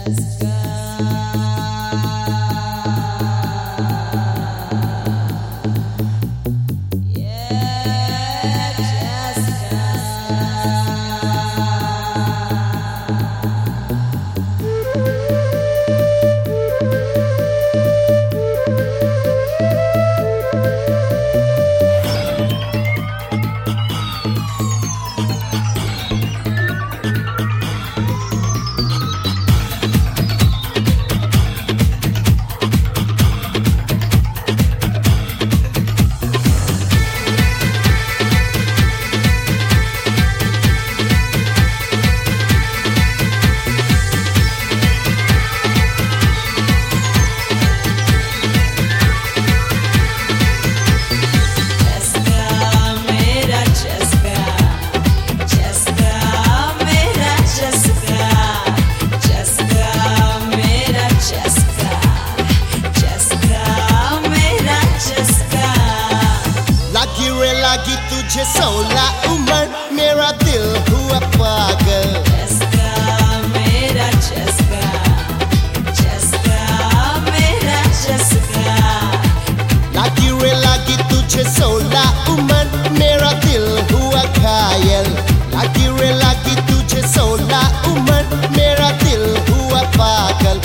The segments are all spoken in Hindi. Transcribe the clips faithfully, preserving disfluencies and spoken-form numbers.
लगी तुझे सोलह उम्र मेरा दिल हुआ पागल। चस्का मेरा चस्का, चस्का मेरा चस्का। लगी रे लगी तुझे सोलह उम्र मेरा दिल हुआ घायल। लगी रे लगी तुझे सोलह उम्र मेरा दिल हुआ पागल।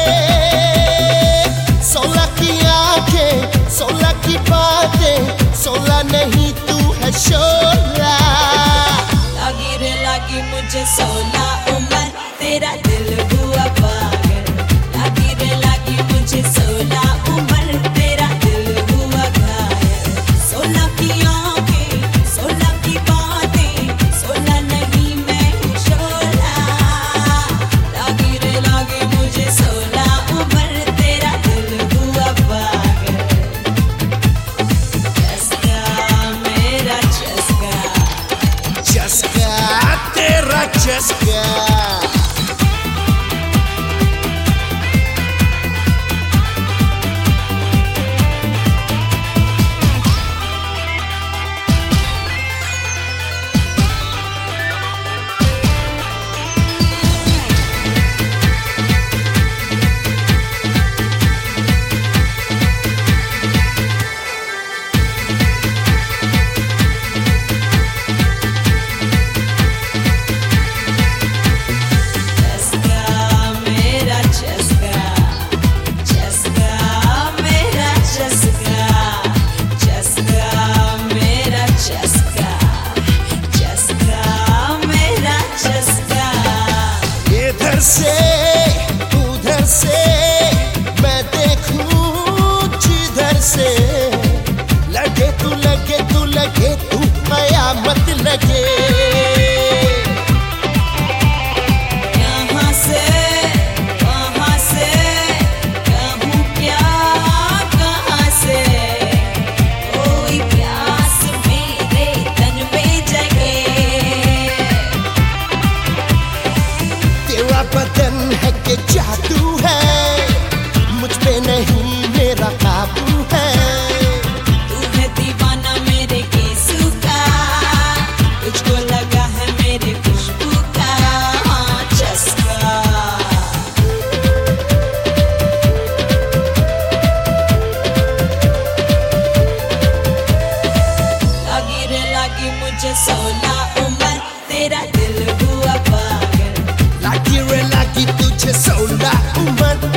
सोलह की आंखें सोलह की बातें सोलह नहीं तू है शोला। लगी रे लगी मुझे सोलह उम्र तेरा दिल हुआ पागल। लगी रे लगी मुझे सोलह उम्र तेरा दिल हुआ घायल। सोलह की आंखें सोलह की बातें सोलह नहीं मैं हूँ शोला। लगी रे लगी मुझे सोलह उम्र तेरा दिल हुआ पागल। चस्का तेरा चस्का। इधर से उधर से मैं देखूं जिधर से लगे तू लगे तू लगे तू कयामत लगे। यहाँ से वहाँ से कहूँ क्या कहाँ से कोई प्यास मेरे तन में जगे। तेरा बदन है कि जादू है मुझ पे नहीं मेरा काबू है। तू है दीवाना मेरे केसू का तुझको लगा है मेरे खुशबू का हाँ, चस्का। लगी रे लगी मुझे सोलह उम्र तेरा दिल हुआ पागल। लगी रे लगी तुझे सोलह उम्र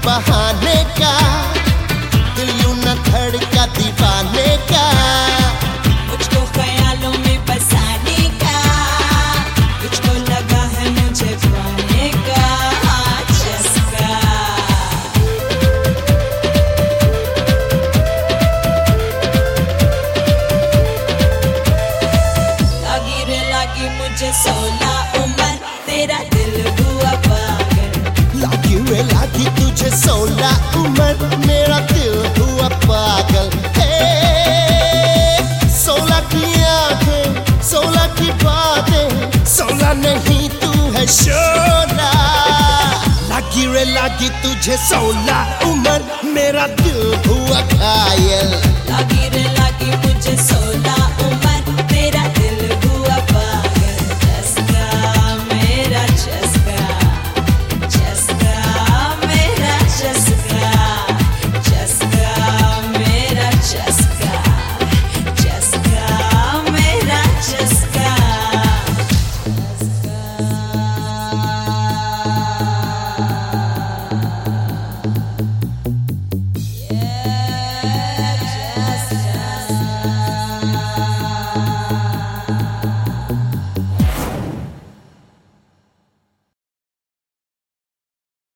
बहाने का, दिल यूं न धड़का दीवाने का। मुझको ख्यालों में बसाने का, तुझको लगा है मुझे पाने का चस्का। लगी रे लगी मुझे सोलह उम्र, तेरा दिल हुआ पागल। लागी रे लागी तुझे सोलह उम्र, मेरा दिल हुआ पागल। हे सोलह की आंखें, सोलह की बातें, सोलह नहीं तू है शोला। लागी रे लागी तुझे सोलह उम्र, मेरा दिल हुआ घायल। लगी रे लगी मुझे सोलह उम्र,